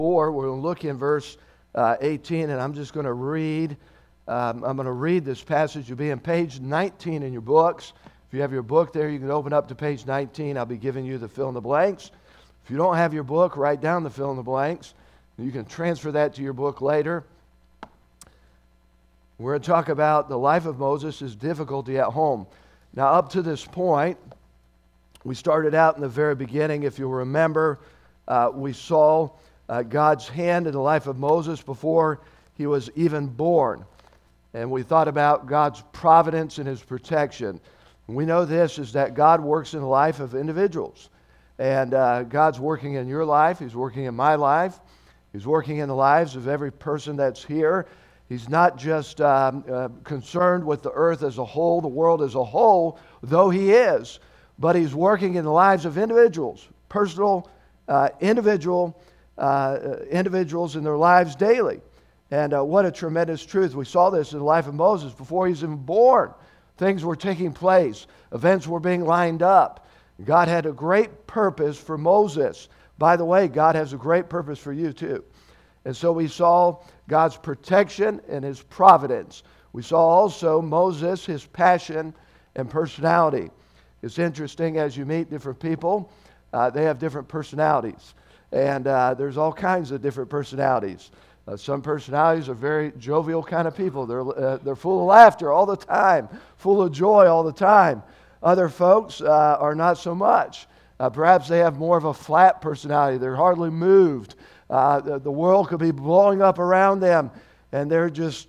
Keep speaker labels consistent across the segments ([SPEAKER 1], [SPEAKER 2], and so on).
[SPEAKER 1] 4. We're going to look in verse 18, and I'm just going to read. I'm going to read this passage. You'll be on page 19 in your books. If you have your book there, you can open up to page 19. I'll be giving you the fill in the blanks. If you don't have your book, write down the fill in the blanks. You can transfer that to your book later. We're going to talk about the life of Moses, his difficulty at home. Now, up to this point, we started out in the very beginning. If you'll remember, we saw God's hand in the life of Moses before he was even born. And we thought about God's providence and his protection. And we know this is that God works in the life of individuals. And God's working in your life. He's working in my life. He's working in the lives of every person that's here. He's not just concerned with the earth as a whole, the world as a whole, though he is. But he's working in the lives of individuals, personal, individuals in their lives daily. And what a tremendous truth. We saw this in the life of Moses before he was even born. Things were taking place. Events were being lined up. God had a great purpose for Moses. By the way, God has a great purpose for you too. And so we saw God's protection and his providence. We saw also Moses, his passion and personality. It's interesting as you meet different people, they have different personalities. And there's all kinds of different personalities. Some personalities are very jovial kind of people. They're full of laughter all the time, full of joy all the time. Other folks are not so much. Perhaps they have more of a flat personality. They're hardly moved. The world could be blowing up around them, and they're just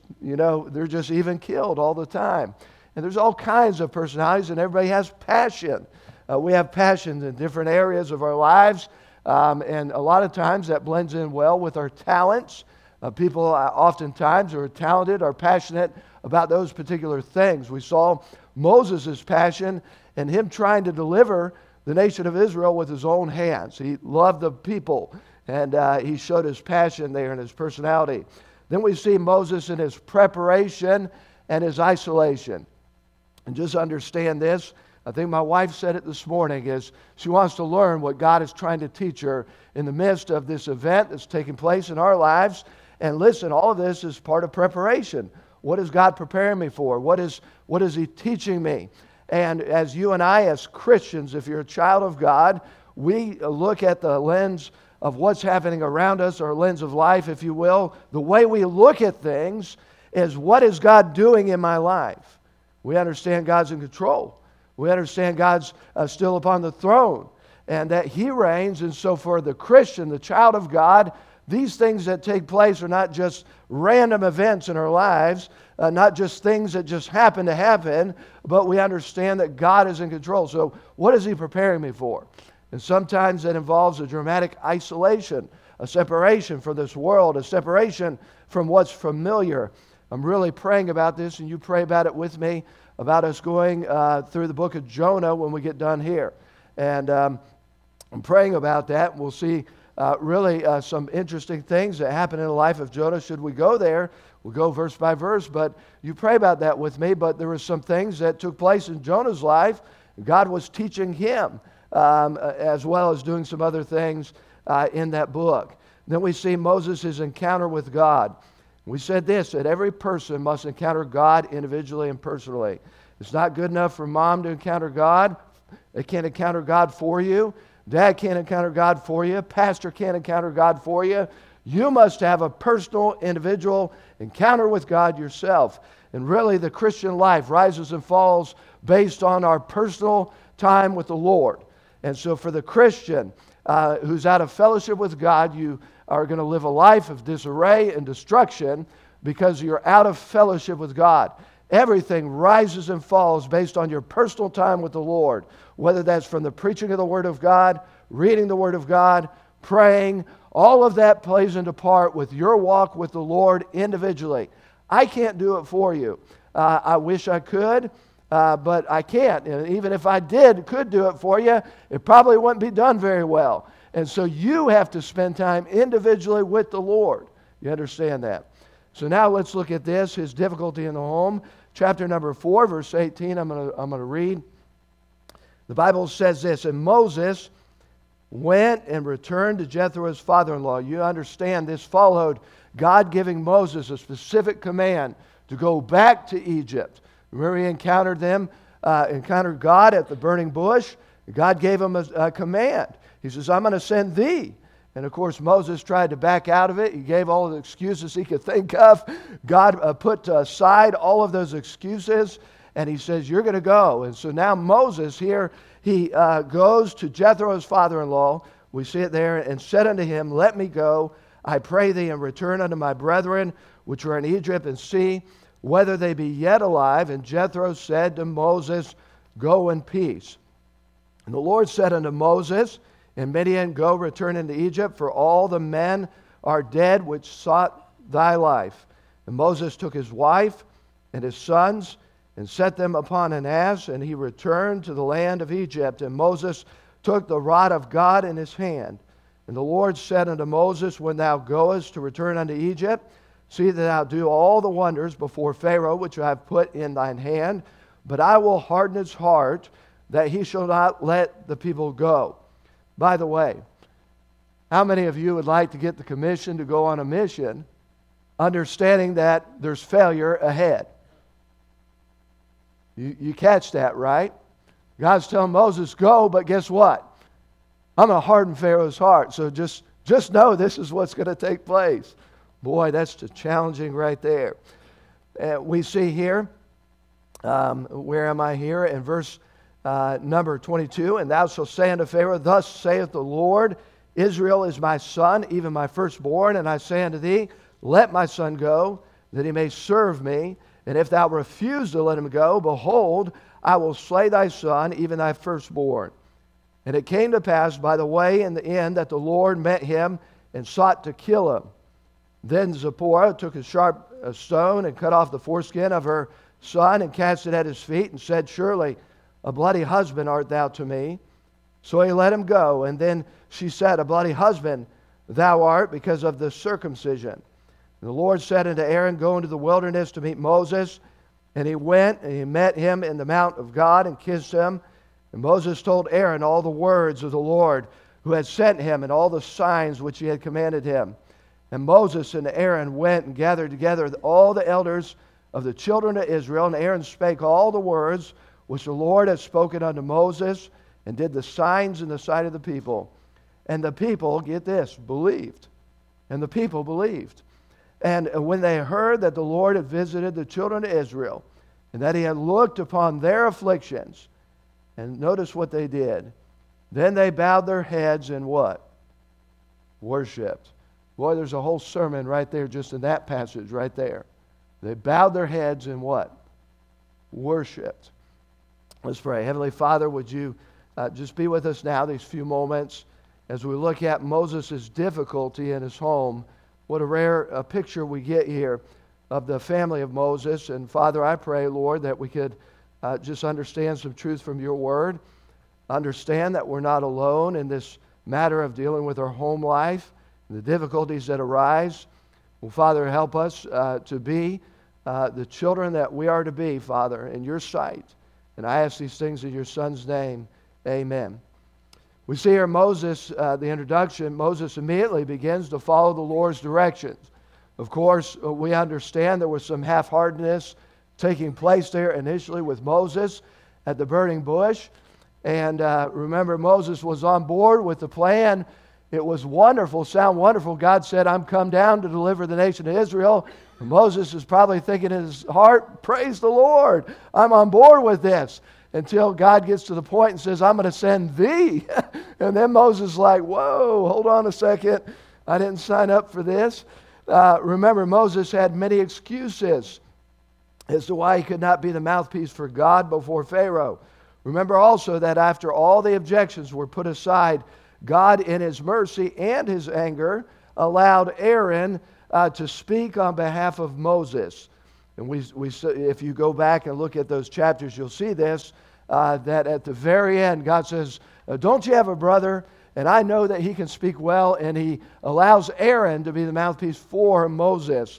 [SPEAKER 1] even keeled all the time. And there's all kinds of personalities, and everybody has passion. We have passions in different areas of our lives, and a lot of times that blends in well with our talents. People oftentimes are talented, are passionate about those particular things. We saw Moses' passion and him trying to deliver the nation of Israel with his own hands. He loved the people, and he showed his passion there and his personality. Then we see Moses in his preparation and his isolation. And just understand this. I think my wife said it this morning, is she wants to learn what God is trying to teach her in the midst of this event that's taking place in our lives. And listen, all of this is part of preparation. What is God preparing me for? What is he teaching me? And as you and I, as Christians, if you're a child of God, we look at the lens of what's happening around us, our lens of life, if you will. The way we look at things is, what is God doing in my life? We understand God's in control. We understand God's still upon the throne and that he reigns. And so for the Christian, the child of God, these things that take place are not just random events in our lives, not just things that just happen to happen, but we understand that God is in control. So what is he preparing me for? And sometimes that involves a dramatic isolation, a separation from this world, a separation from what's familiar. I'm really praying about this, and you pray about it with me, about us going through the book of Jonah when we get done here. And I'm praying about that. We'll see really some interesting things that happen in the life of Jonah. Should we go there, we'll go verse by verse, but you pray about that with me. But there were some things that took place in Jonah's life. God was teaching him as well as doing some other things in that book. Then we see Moses' encounter with God. We said this, that every person must encounter God individually and personally. It's not good enough for mom to encounter God. They can't encounter God for you. Dad can't encounter God for you. Pastor can't encounter God for you. You must have a personal, individual encounter with God yourself. And really, the Christian life rises and falls based on our personal time with the Lord. And so for the Christian who's out of fellowship with God, you are going to live a life of disarray and destruction because you're out of fellowship with God. Everything rises and falls based on your personal time with the Lord, whether that's from the preaching of the Word of God, reading the Word of God, praying. All of that plays into part with your walk with the Lord individually. I can't do it for you. I wish I could, but I can't. And even if I could do it for you, it probably wouldn't be done very well. And so you have to spend time individually with the Lord. You understand that? So now let's look at this, his difficulty in the home. Chapter number 4, verse 18, I'm going to read. The Bible says this, and Moses went and returned to Jethro's father-in-law. You understand this followed God giving Moses a specific command to go back to Egypt. Remember, he encountered God at the burning bush. God gave him a command. He says, I'm going to send thee. And of course, Moses tried to back out of it. He gave all the excuses he could think of. God put aside all of those excuses, and he says, you're going to go. And so now Moses here, he goes to Jethro's father-in-law. We see it there, and said unto him, let me go, I pray thee, and return unto my brethren, which are in Egypt, and see whether they be yet alive. And Jethro said to Moses, go in peace. And the Lord said unto Moses, in Midian, go, return into Egypt, for all the men are dead which sought thy life. And Moses took his wife and his sons and set them upon an ass, and he returned to the land of Egypt. And Moses took the rod of God in his hand. And the Lord said unto Moses, when thou goest to return unto Egypt, see that thou do all the wonders before Pharaoh, which I have put in thine hand, but I will harden his heart, that he shall not let the people go. By the way, how many of you would like to get the commission to go on a mission, understanding that there's failure ahead? You catch that, right? God's telling Moses, go, but guess what? I'm going to harden Pharaoh's heart. So just know this is what's going to take place. Boy, that's challenging right there. We see here, where am I here? In verse number 22, and thou shalt say unto Pharaoh, thus saith the Lord, Israel is my son, even my firstborn, and I say unto thee, let my son go, that he may serve me. And if thou refuse to let him go, behold, I will slay thy son, even thy firstborn. And it came to pass by the way in the end that the Lord met him and sought to kill him. Then Zipporah took a sharp stone and cut off the foreskin of her son and cast it at his feet and said, surely a bloody husband art thou to me. So he let him go. And then she said, a bloody husband thou art because of the circumcision. And the Lord said unto Aaron, go into the wilderness to meet Moses. And he went and he met him in the mount of God and kissed him. And Moses told Aaron all the words of the Lord who had sent him and all the signs which he had commanded him. And Moses and Aaron went and gathered together all the elders of the children of Israel. And Aaron spake all the words which the Lord had spoken unto Moses, and did the signs in the sight of the people. And the people, get this, believed. And the people believed. And when they heard that the Lord had visited the children of Israel, and that he had looked upon their afflictions, and notice what they did. Then they bowed their heads and what? Worshipped. Boy, there's a whole sermon right there just in that passage right there. They bowed their heads and what? Worshipped. Let's pray. Heavenly Father, would you just be with us now these few moments as we look at Moses' difficulty in his home. What a rare picture we get here of the family of Moses. And Father, I pray, Lord, that we could just understand some truth from your word. Understand that we're not alone in this matter of dealing with our home life and the difficulties that arise. Well, Father, help us to be the children that we are to be, Father, in your sight. And I ask these things in your Son's name. Amen. We see here Moses, the introduction, Moses immediately begins to follow the Lord's directions. Of course, we understand there was some half-heartedness taking place there initially with Moses at the burning bush. And remember, Moses was on board with the plan. It was wonderful, sound wonderful. God said, I'm come down to deliver the nation of Israel. And Moses is probably thinking in his heart, praise the Lord, I'm on board with this. Until God gets to the point and says, I'm going to send thee. And then Moses is like, whoa, hold on a second. I didn't sign up for this. Remember, Moses had many excuses as to why he could not be the mouthpiece for God before Pharaoh. Remember also that after all the objections were put aside, God in his mercy and his anger allowed Aaron to speak on behalf of Moses. And we, if you go back and look at those chapters, you'll see this, that at the very end, God says, don't you have a brother? And I know that he can speak well, and he allows Aaron to be the mouthpiece for Moses.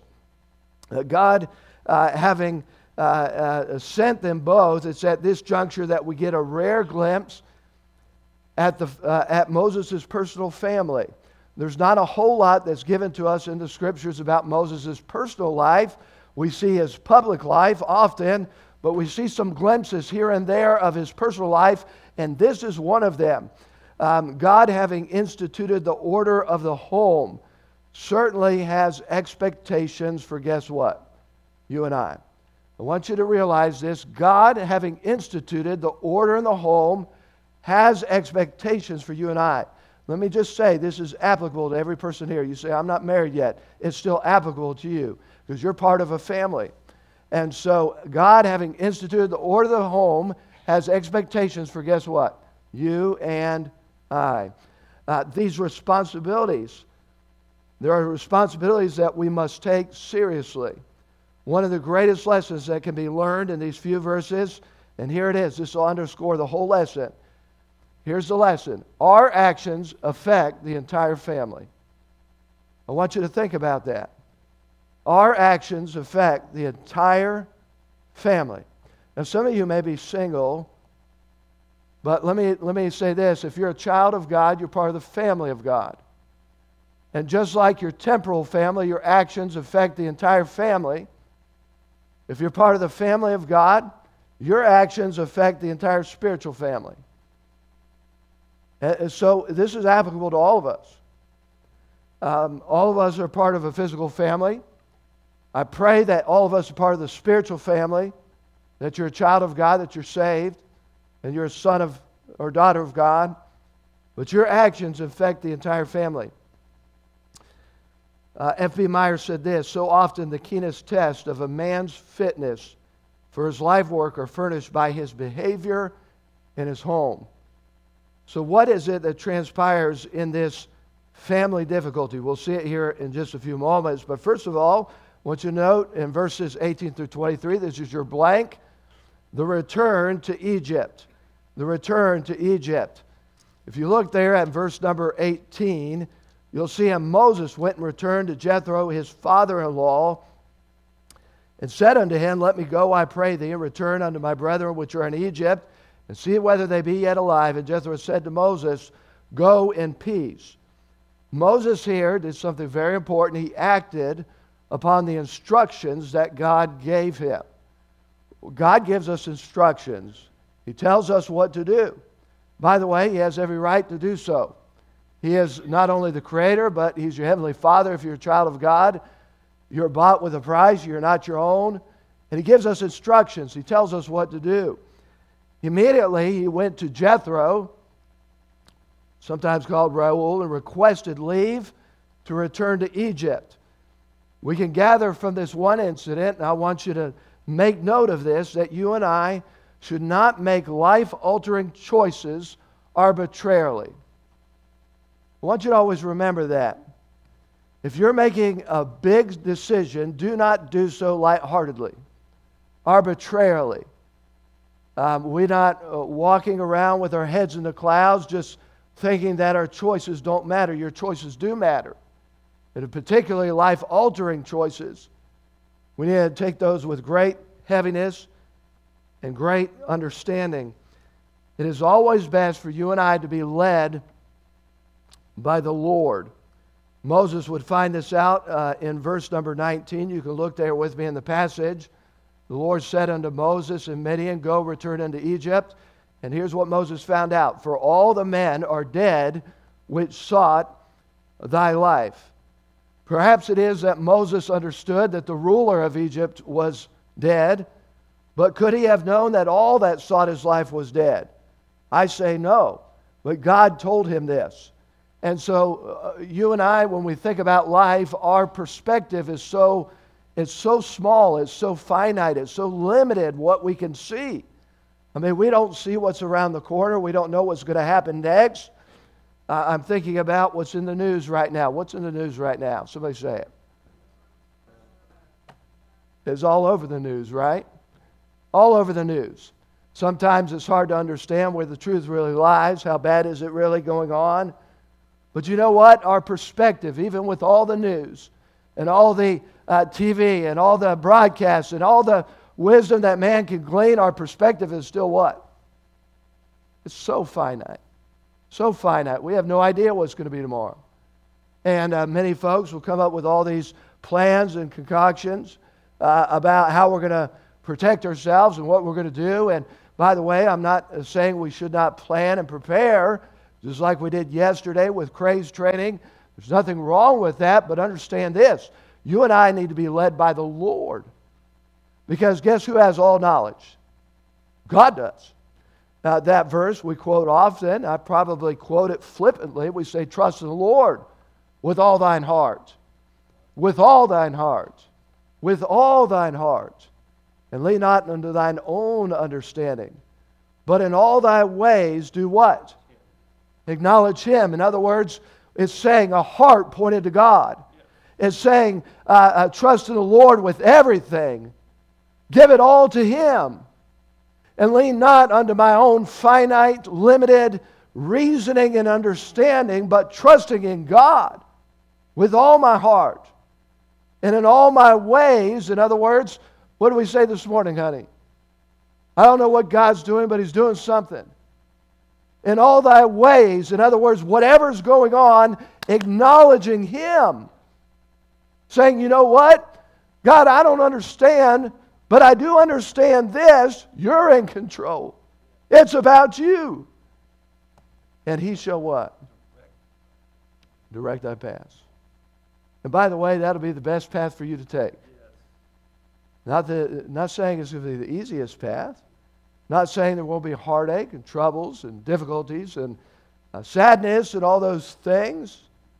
[SPEAKER 1] God having sent them both, it's at this juncture that we get a rare glimpse at Moses' personal family. There's not a whole lot that's given to us in the Scriptures about Moses' personal life. We see his public life often, but we see some glimpses here and there of his personal life, and this is one of them. God, having instituted the order of the home, certainly has expectations for, guess what? You and I. I want you to realize this. God, having instituted the order in the home, has expectations for you and I. Let me just say, this is applicable to every person here. You say, I'm not married yet. It's still applicable to you because you're part of a family. And so God, having instituted the order of the home, has expectations for, guess what? You and I. These responsibilities, there are responsibilities that we must take seriously. One of the greatest lessons that can be learned in these few verses, and here it is. This will underscore the whole lesson. Here's the lesson. Our actions affect the entire family. I want you to think about that. Our actions affect the entire family. Now, some of you may be single, but let me say this. If you're a child of God, you're part of the family of God. And just like your temporal family, your actions affect the entire family. If you're part of the family of God, your actions affect the entire spiritual family. So this is applicable to all of us. All of us are part of a physical family. I pray that all of us are part of the spiritual family, that you're a child of God, that you're saved, and you're a son of or daughter of God. But your actions affect the entire family. F.B. Meyer said this, so often the keenest test of a man's fitness for his life work are furnished by his behavior in his home. So what is it that transpires in this family difficulty? We'll see it here in just a few moments. But first of all, I want you to note in verses 18 through 23, this is your blank, the return to Egypt. The return to Egypt. If you look there at verse number 18, you'll see how Moses went and returned to Jethro, his father-in-law, and said unto him, let me go, I pray thee, and return unto my brethren which are in Egypt, and see whether they be yet alive. And Jethro said to Moses, go in peace. Moses here did something very important. He acted upon the instructions that God gave him. God gives us instructions. He tells us what to do. By the way, he has every right to do so. He is not only the Creator, but He's your Heavenly Father. If you're a child of God, you're bought with a price. You're not your own. And He gives us instructions. He tells us what to do. Immediately, he went to Jethro, sometimes called Reuel, and requested leave to return to Egypt. We can gather from this one incident, and I want you to make note of this, that you and I should not make life-altering choices arbitrarily. I want you to always remember that. If you're making a big decision, do not do so lightheartedly, arbitrarily. We're not walking around with our heads in the clouds just thinking that our choices don't matter. Your choices do matter. And particularly life-altering choices, we need to take those with great heaviness and great understanding. It is always best for you and I to be led by the Lord. Moses would find this out in verse number 19. You can look there with me in the passage. The Lord said unto Moses in Midian, go, return unto Egypt. And here's what Moses found out. For all the men are dead which sought thy life. Perhaps it is that Moses understood that the ruler of Egypt was dead, but could he have known that all that sought his life was dead? I say no, but God told him this. And so you and I, when we think about life, our perspective is so small, it's so finite, it's so limited what we can see. I mean, we don't see what's around the corner. We don't know what's going to happen next. I'm thinking about what's in the news right now. What's in the news right now? Somebody say it. It's all over the news, right? All over the news. Sometimes it's hard to understand where the truth really lies. How bad is it really going on? But you know what? Our perspective, even with all the news and all the TV and all the broadcasts and all the wisdom that man can glean, our perspective is still what? It's so finite, So finite. We have no idea what's going to be tomorrow. And many folks will come up with all these plans and concoctions about how we're going to protect ourselves and what we're going to do. And by the way, I'm not saying we should not plan and prepare, just like we did yesterday with Craze training. There's nothing wrong with that, but understand this. You and I need to be led by the Lord. Because guess who has all knowledge? God does. Now, that verse we quote often. I probably quote it flippantly. We say, trust in the Lord with all thine heart. With all thine heart. With all thine heart. And lean not unto thine own understanding. But in all thy ways do what? Acknowledge Him. In other words, it's saying a heart pointed to God. It's saying trust in the Lord with everything. Give it all to Him. And lean not unto my own finite, limited reasoning and understanding, but trusting in God with all my heart. And in all my ways, in other words, what do we say this morning, honey? I don't know what God's doing, but He's doing something. In all thy ways, in other words, whatever's going on, acknowledging Him. Saying, you know what? God, I don't understand, but I do understand this. You're in control. It's about you. And He shall what? Direct thy paths. And by the way, that'll be the best path for you to take. Not saying it's going to be the easiest path. Not saying there won't be heartache and troubles and difficulties and sadness and all those things.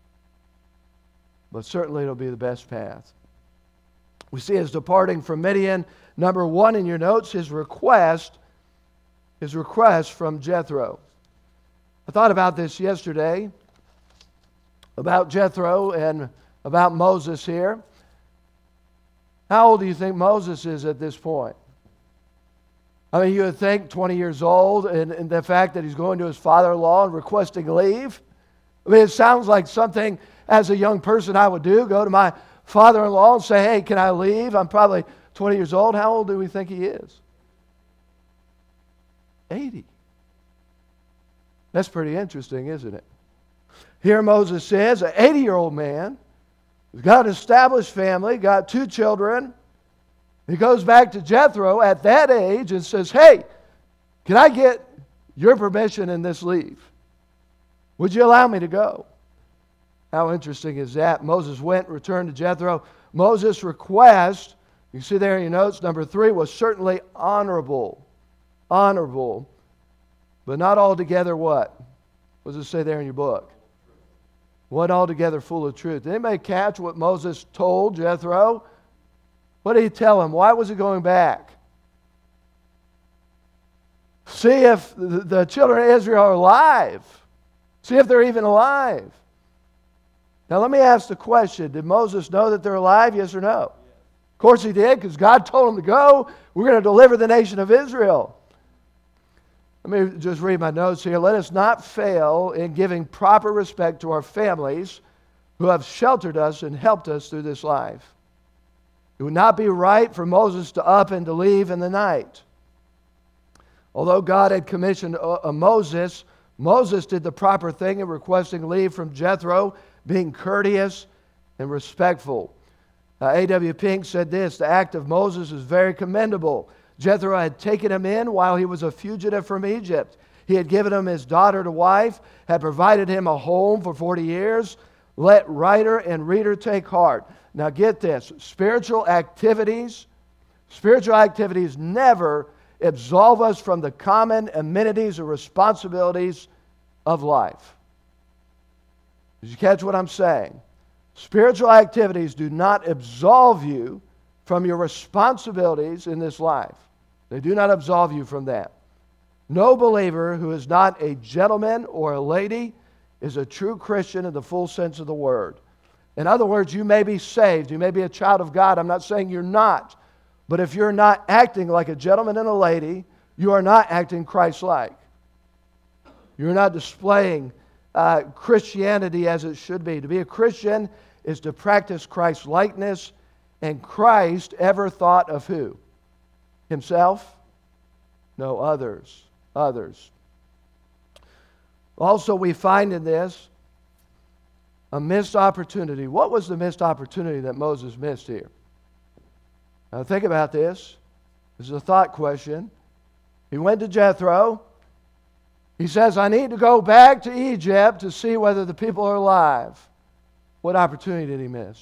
[SPEAKER 1] But certainly it'll be the best path. We see his departing from Midian. Number 1 in your notes, his request from Jethro. I thought about this yesterday, about Jethro and about Moses here. How old do you think Moses is at this point? I mean, you would think 20 years old, and the fact that he's going to his father-in-law and requesting leave. I mean, it sounds like something as a young person I would do, go to my father-in-law and say, hey, can I leave? I'm probably 20 years old. How old do we think he is? 80. That's pretty interesting, isn't it? Here Moses says, an 80-year-old man, he's got an established family, got 2 children. He goes back to Jethro at that age and says, hey, can I get your permission in this leave? Would you allow me to go? How interesting is that? Moses went, returned to Jethro. Moses' request, you see there in your notes, number 3, was certainly honorable. Honorable. But not altogether what? What does it say there in your book? What altogether full of truth. Did anybody catch what Moses told Jethro? What did he tell him? Why was he going back? See if the children of Israel are alive. See if they're even alive. Now let me ask the question. Did Moses know that they're alive? Yes or no? Of course he did, because God told him to go. We're going to deliver the nation of Israel. Let me just read my notes here. Let us not fail in giving proper respect to our families who have sheltered us and helped us through this life. It would not be right for Moses to up and to leave in the night. Although God had commissioned Moses, Moses did the proper thing in requesting leave from Jethro, being courteous and respectful. A.W. Pink said this, the act of Moses is very commendable. Jethro had taken him in while he was a fugitive from Egypt. He had given him his daughter to wife, had provided him a home for 40 years. Let writer and reader take heart. Now get this, spiritual activities never absolve us from the common amenities or responsibilities of life. Did you catch what I'm saying? Spiritual activities do not absolve you from your responsibilities in this life. They do not absolve you from that. No believer who is not a gentleman or a lady is a true Christian in the full sense of the word. In other words, you may be saved, you may be a child of God. I'm not saying you're not. But if you're not acting like a gentleman and a lady, you are not acting Christ-like. You're not displaying Christianity as it should be. To be a Christian is to practice Christ-likeness, and Christ ever thought of who? Himself? No, others. Others. Also, we find in this a missed opportunity. What was the missed opportunity that Moses missed here? Now think about this. This is a thought question. He went to Jethro. He says, I need to go back to Egypt to see whether the people are alive. What opportunity did he miss?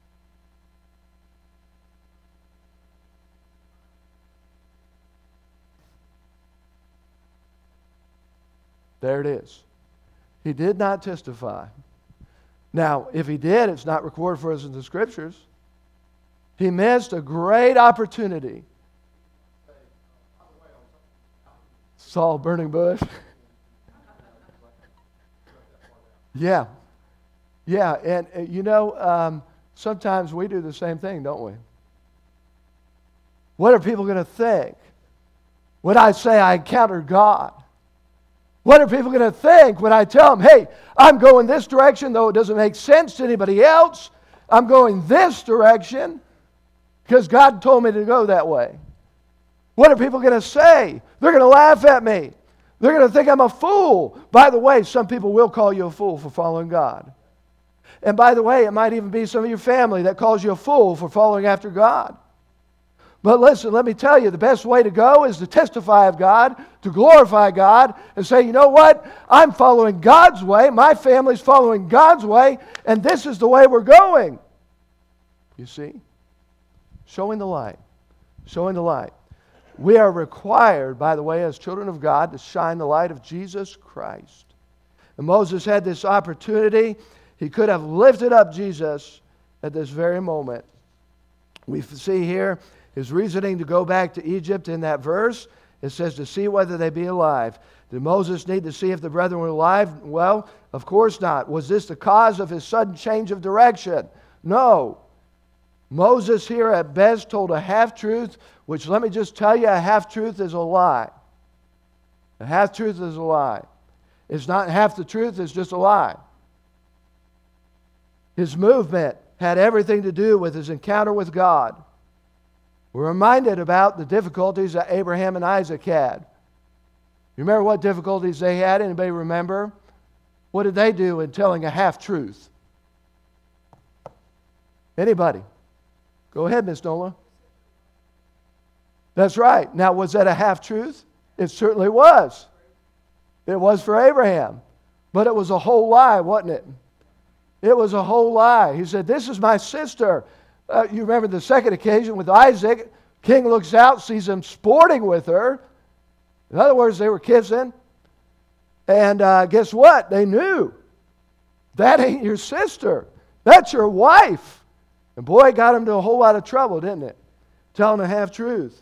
[SPEAKER 1] There it is. He did not testify. Now, if he did, it's not recorded for us in the Scriptures. He missed a great opportunity. Saul burning bush. Yeah. Yeah, and you know, sometimes we do the same thing, don't we? What are people going to think when I say I encountered God? What are people going to think when I tell them, hey, I'm going this direction, though it doesn't make sense to anybody else? I'm going this direction because God told me to go that way. What are people going to say? They're going to laugh at me. They're going to think I'm a fool. By the way, some people will call you a fool for following God. And by the way, it might even be some of your family that calls you a fool for following after God. But listen, let me tell you, the best way to go is to testify of God, to glorify God, and say, you know what? I'm following God's way. My family's following God's way, and this is the way we're going. You see? Showing the light. Showing the light. We are required, by the way, as children of God, to shine the light of Jesus Christ. And Moses had this opportunity. He could have lifted up Jesus at this very moment. We see here his reasoning to go back to Egypt in that verse. It says to see whether they be alive. Did Moses need to see if the brethren were alive? Well, of course not. Was this the cause of his sudden change of direction? No. Moses here at best told a half-truth, which let me just tell you, a half-truth is a lie. A half-truth is a lie. It's not half the truth, it's just a lie. His movement had everything to do with his encounter with God. We're reminded about the difficulties that Abraham and Isaac had. You remember what difficulties they had? Anybody remember? What did they do in telling a half-truth? Anybody? Go ahead, Miss Nola. That's right. Now, was that a half-truth? It certainly was. It was for Abraham. But it was a whole lie, wasn't it? It was a whole lie. He said, this is my sister. You remember the second occasion with Isaac. King looks out, sees him sporting with her. In other words, they were kissing. And guess what? They knew. That ain't your sister. That's your wife. And boy, it got him to a whole lot of trouble, didn't it? Telling a half-truth.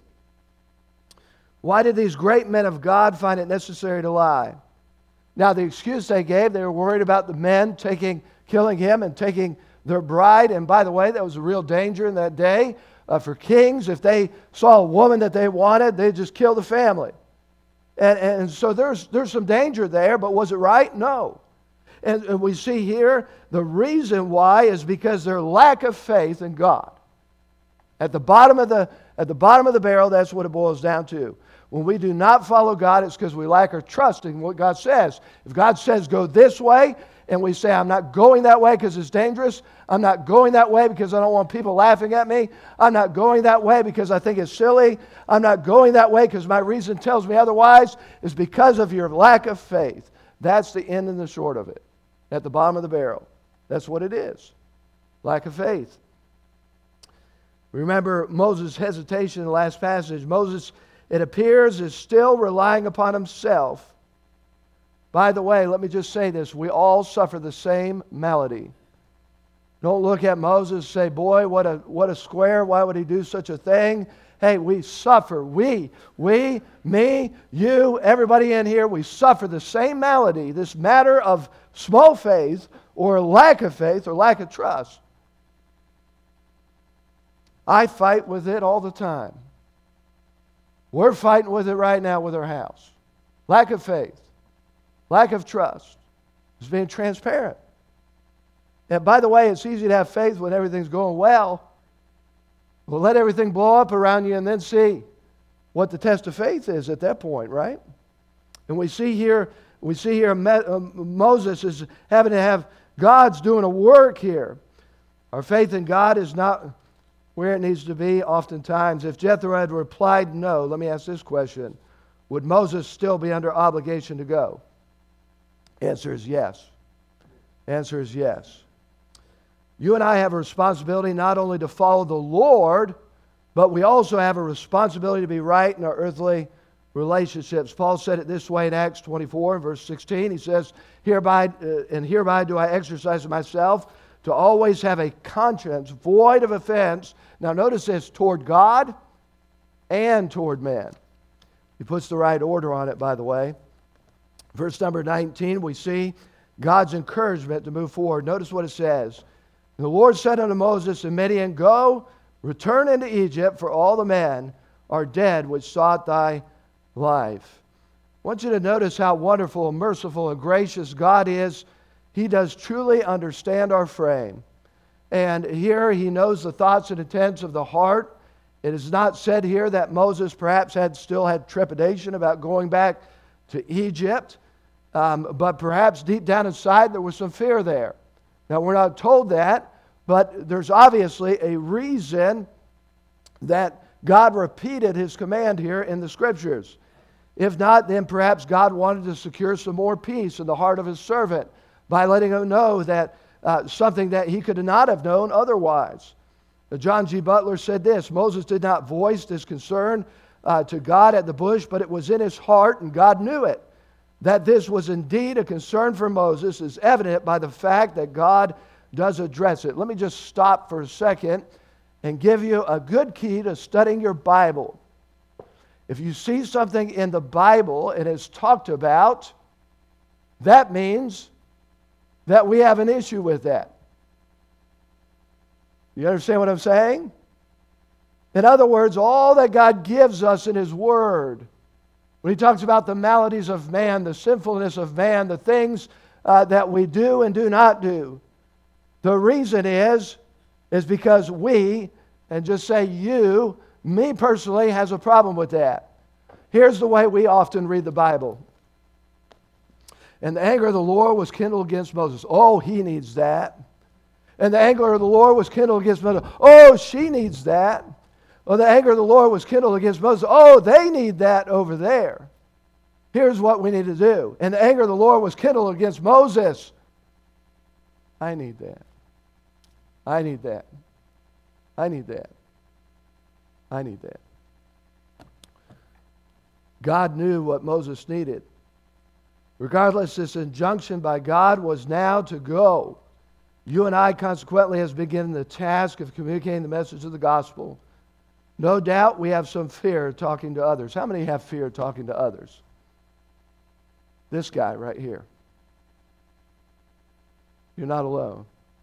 [SPEAKER 1] Why did these great men of God find it necessary to lie? Now, the excuse they gave, they were worried about the men killing him and taking their bride. And by the way, that was a real danger in that day for kings. If they saw a woman that they wanted, they'd just kill the family. And so there's some danger there, but was it right? No. And we see here the reason why is because their lack of faith in God. At the bottom of the barrel, that's what it boils down to. When we do not follow God, it's because we lack our trust in what God says. If God says go this way, and we say, I'm not going that way because it's dangerous. I'm not going that way because I don't want people laughing at me. I'm not going that way because I think it's silly. I'm not going that way because my reason tells me otherwise. It's because of your lack of faith. That's the end and the short of it. At the bottom of the barrel. That's what it is. Lack of faith. Remember Moses' hesitation in the last passage. Moses, it appears, is still relying upon himself. By the way, let me just say this. We all suffer the same malady. Don't look at Moses and say, boy, what a square. Why would he do such a thing? Hey, we suffer. We, me, you, everybody in here, we suffer the same malady, this matter of small faith or lack of faith or lack of trust. I fight with it all the time. We're fighting with it right now with our house. Lack of faith. Lack of trust. It's being transparent. And by the way, it's easy to have faith when everything's going well. Well, let everything blow up around you and then see what the test of faith is at that point, right? And we see here We see here Moses is having to have God's doing a work here. Our faith in God is not where it needs to be oftentimes. If Jethro had replied no, let me ask this question. Would Moses still be under obligation to go? Answer is yes. Answer is yes. You and I have a responsibility not only to follow the Lord, but we also have a responsibility to be right in our earthly relationships. Paul said it this way in Acts 24, verse 16. He says, hereby do I exercise myself to always have a conscience void of offense. Now notice this, toward God and toward man. He puts the right order on it, by the way. Verse number 19, we see God's encouragement to move forward. Notice what it says. The Lord said unto Moses in Midian, go, return into Egypt, for all the men are dead which sought thy life. I want you to notice how wonderful and merciful and gracious God is. He does truly understand our frame. And here he knows the thoughts and intents of the heart. It is not said here that Moses perhaps still had trepidation about going back to Egypt, but perhaps deep down inside there was some fear there. Now we're not told that, but there's obviously a reason that God repeated his command here in the Scriptures. If not, then perhaps God wanted to secure some more peace in the heart of his servant by letting him know that something that he could not have known otherwise. John G. Butler said this, Moses did not voice his concern to God at the bush, but it was in his heart, and God knew it. That this was indeed a concern for Moses is evident by the fact that God does address it. Let me just stop for a second and give you a good key to studying your Bible. If you see something in the Bible and it's talked about, that means that we have an issue with that. You understand what I'm saying? In other words, all that God gives us in his word, when he talks about the maladies of man, the sinfulness of man, the things that we do and do not do, the reason is because we, and just say you, me personally, has a problem with that. Here's the way we often read the Bible. And the anger of the Lord was kindled against Moses. Oh, he needs that. And the anger of the Lord was kindled against Moses. Oh, she needs that. Oh, the anger of the Lord was kindled against Moses. Oh, they need that over there. Here's what we need to do. And the anger of the Lord was kindled against Moses. I need that. I need that. I need that. I need that. God knew what Moses needed. Regardless, this injunction by God was now to go. You and I, consequently, has been given the task of communicating the message of the gospel. No doubt we have some fear talking to others. How many have fear talking to others? This guy right here. You're not alone.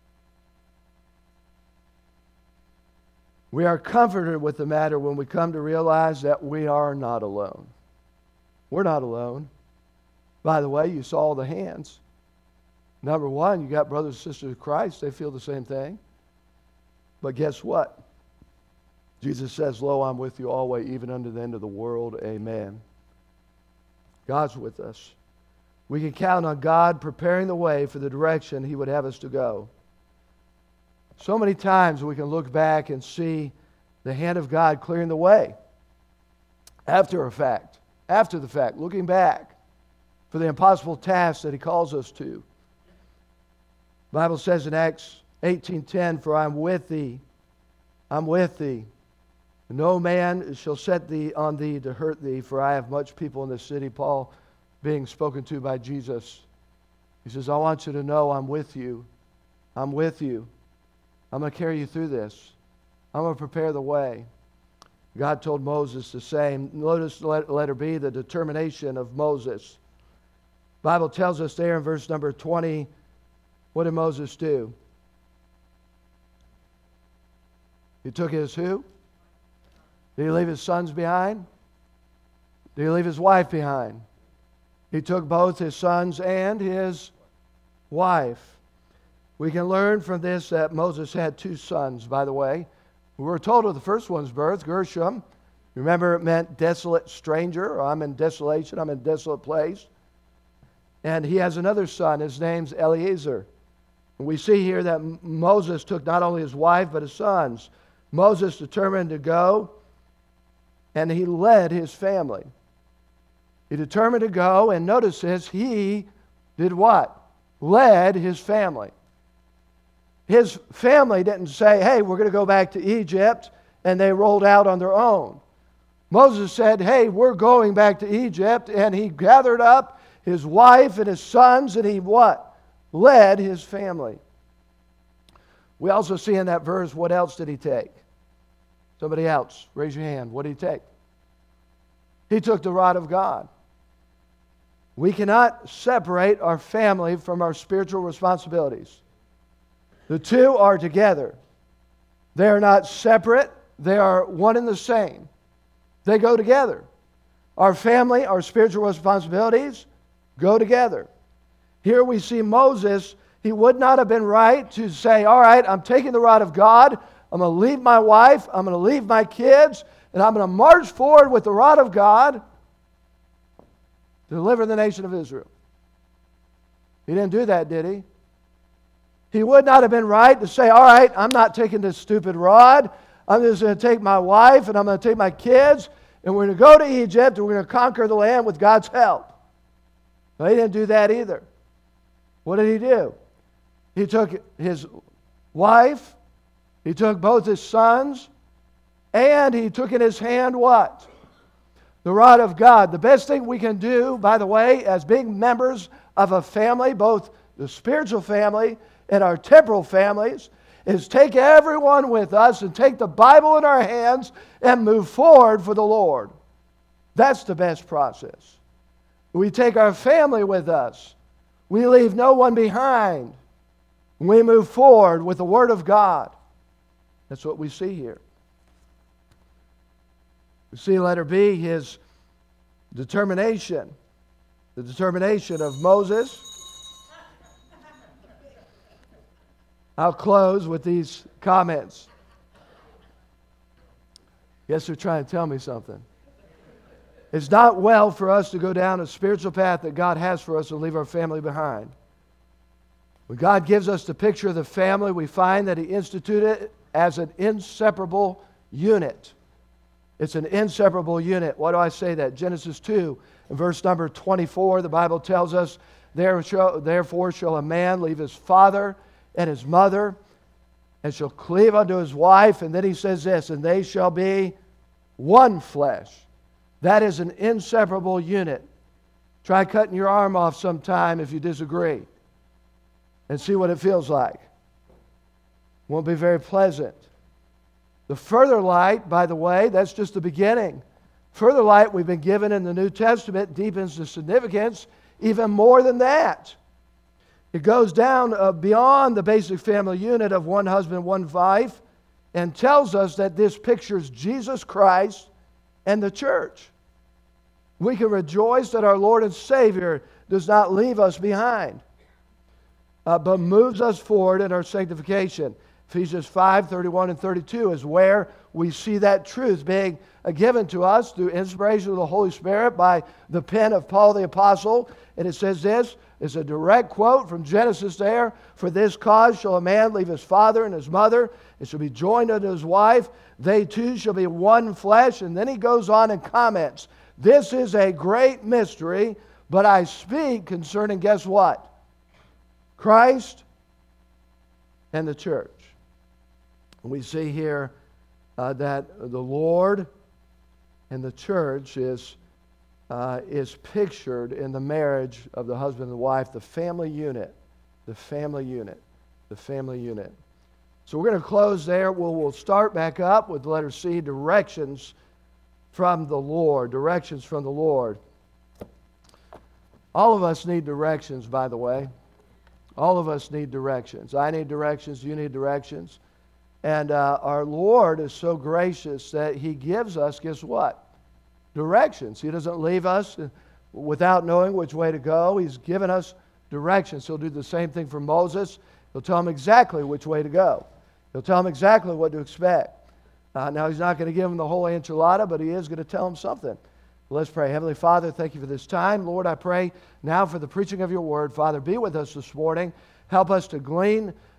[SPEAKER 1] We are comforted with the matter when we come to realize that we are not alone. We're not alone. By the way, you saw the hands. Number one, you got brothers and sisters of Christ. They feel the same thing. But guess what? Jesus says, lo, I'm with you always, even unto the end of the world. Amen. God's with us. We can count on God preparing the way for the direction he would have us to go. So many times we can look back and see the hand of God clearing the way. After the fact, looking back for the impossible task that he calls us to. The Bible says in Acts 18:10, for I'm with thee. No man shall set thee on thee to hurt thee, for I have much people in this city. Paul being spoken to by Jesus. He says, I want you to know I'm with you. I'm with you. I'm going to carry you through this. I'm going to prepare the way. God told Moses the same. Notice letter B, the determination of Moses. The Bible tells us there in verse number 20, what did Moses do? He took his who? Did he leave his sons behind? Did he leave his wife behind? He took both his sons and his wife. We can learn from this that Moses had two sons, by the way. We were told of the first one's birth, Gershom. Remember, it meant desolate stranger, or I'm in desolation, I'm in a desolate place. And he has another son. His name's Eliezer. And we see here that Moses took not only his wife, but his sons. Moses determined to go, and he led his family. He determined to go, and notice this, he did what? Led his family. His family didn't say, hey, we're going to go back to Egypt, and they rolled out on their own. Moses said, hey, we're going back to Egypt, and he gathered up his wife and his sons, and he what? Led his family. We also see in that verse, what else did he take? Somebody else, raise your hand. What did he take? He took the rod of God. We cannot separate our family from our spiritual responsibilities. The two are together. They are not separate. They are one and the same. They go together. Our family, our spiritual responsibilities go together. Here we see Moses. He would not have been right to say, all right, I'm taking the rod of God. I'm going to leave my wife. I'm going to leave my kids. And I'm going to march forward with the rod of God to deliver the nation of Israel. He didn't do that, did he? He would not have been right to say, all right, I'm not taking this stupid rod. I'm just going to take my wife and I'm going to take my kids and we're going to go to Egypt and we're going to conquer the land with God's help. No, he didn't do that either. What did he do? He took his wife, he took both his sons, and he took in his hand what? The rod of God. The best thing we can do, by the way, as being members of a family, both the spiritual family and our temporal families, is take everyone with us and take the Bible in our hands and move forward for the Lord. That's the best process. We take our family with us. We leave no one behind. We move forward with the Word of God. That's what we see here. We see letter B, his determination. The determination of Moses. I'll close with these comments. Yes, they're trying to tell me something. It's not well for us to go down a spiritual path that God has for us and leave our family behind. When God gives us the picture of the family, we find that He instituted it as an inseparable unit. It's an inseparable unit. Why do I say that? Genesis 2, in verse number 24, the Bible tells us, therefore shall a man leave his father and his mother, and shall cleave unto his wife. And then he says this, and they shall be one flesh. That is an inseparable unit. Try cutting your arm off sometime if you disagree, and see what it feels like. Won't be very pleasant. The further light, by the way, that's just the beginning. Further light we've been given in the New Testament deepens the significance even more than that. It goes down beyond the basic family unit of one husband, one wife, and tells us that this pictures Jesus Christ and the church. We can rejoice that our Lord and Savior does not leave us behind, but moves us forward in our sanctification. Ephesians 5, 31 and 32 is where we see that truth being given to us through inspiration of the Holy Spirit by the pen of Paul the Apostle. And it says this, it's a direct quote from Genesis there. For this cause shall a man leave his father and his mother, and shall be joined unto his wife. They two shall be one flesh. And then he goes on and comments, this is a great mystery, but I speak concerning, guess what? Christ and the church. We see here that the Lord and the church is pictured in the marriage of the husband and the wife, the family unit, the family unit, the family unit. So we're going to close there. We'll start back up with letter C, directions from the Lord. Directions from the Lord. All of us need directions, by the way. All of us need directions. I need directions. You need directions. And our Lord is so gracious that He gives us, guess what? Directions. He doesn't leave us without knowing which way to go. He's given us directions. He'll do the same thing for Moses. He'll tell him exactly which way to go. He'll tell him exactly what to expect. Now, He's not going to give him the whole enchilada, but He is going to tell him something. Let's pray. Heavenly Father, thank you for this time. Lord, I pray now for the preaching of your word. Father, be with us this morning. Help us to glean